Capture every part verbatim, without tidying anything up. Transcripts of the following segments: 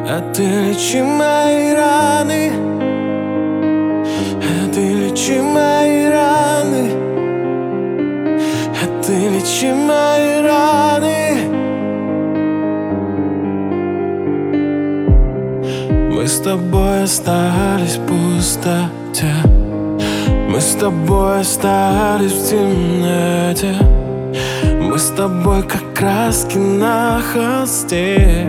А ты лечи мои раны, а ты лечи мои раны, а ты лечи мои раны. Мы с тобой остались в пустоте, мы с тобой остались в темноте, мы с тобой как краски на холсте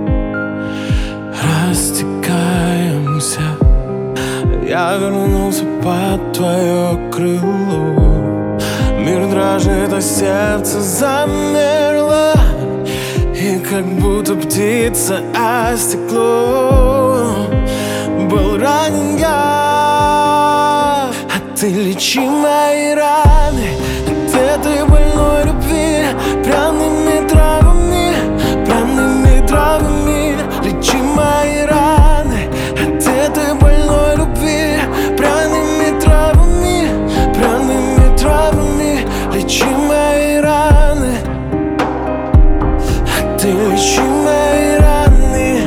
растекаемся. Я вернулся под твое крыло, мир дрожит, а сердце замерло, и как будто птица о стекло был ранен я. А ты лечи мои раны от этой больной любви пряными травами, пряными травами. Лечи мои раны от этой больной любви пряными травами, пряными травами. Лечи мои раны, а ты лечи мои раны,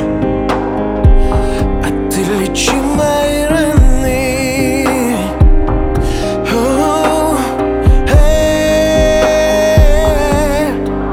а ты лечи мои раны. О, эй.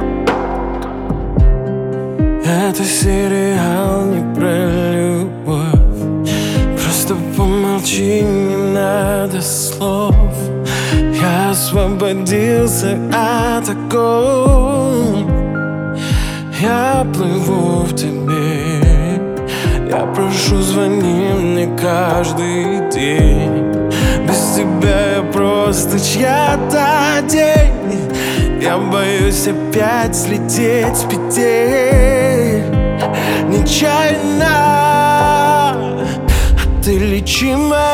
Это сериал не про любовь, просто помолчи, не надо слов. Я освободился от оков, я плыву в тебе. Я прошу, звони мне каждый день. Без тебя я просто чья-то тень. Я боюсь опять слететь с петель нечаянно. А ты лечи мои